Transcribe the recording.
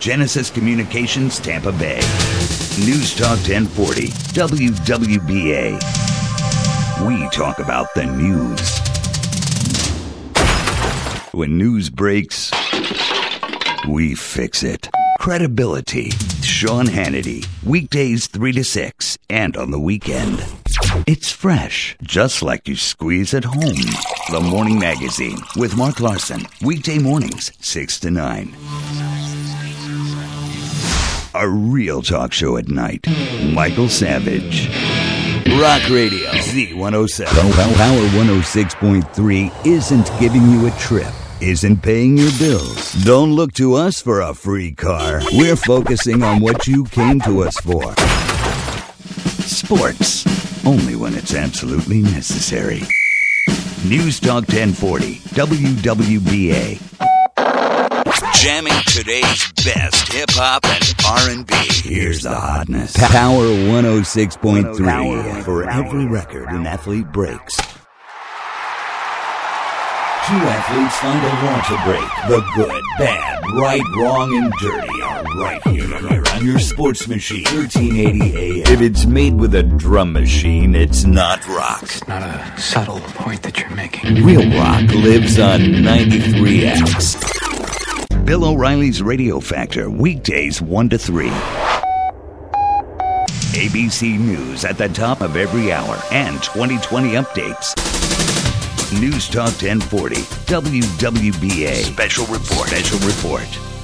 Genesis Communications, Tampa Bay. News Talk 1040, WWBA. We talk about the news. When news breaks, we fix it. Credibility. Sean Hannity. Weekdays 3 to 6 and on the weekend. It's fresh, just like you squeeze at home. The Morning Magazine with Mark Larson. Weekday mornings, 6 to 9. A real talk show at night. Michael Savage. Rock Radio. Z107. Power 106.3 isn't giving you a trip. Isn't paying your bills. Don't look to us for a free car. We're focusing on what you came to us for. Sports. Only when it's absolutely necessary. News Talk 1040, WWBA. Jamming today's best hip-hop and R&B. Here's the hotness. Power 106.3 for every record an athlete breaks. Two athletes find a law to break. The good, bad, right, wrong, and dirty are right here on your sports machine. 1380 AM. If it's made with a drum machine, it's not rock. It's not a subtle point that you're making. Real rock lives on 93X. Bill O'Reilly's Radio Factor, weekdays 1 to 3. ABC News at the top of every hour and 2020 updates. News Talk 1040, WWBA. Special report.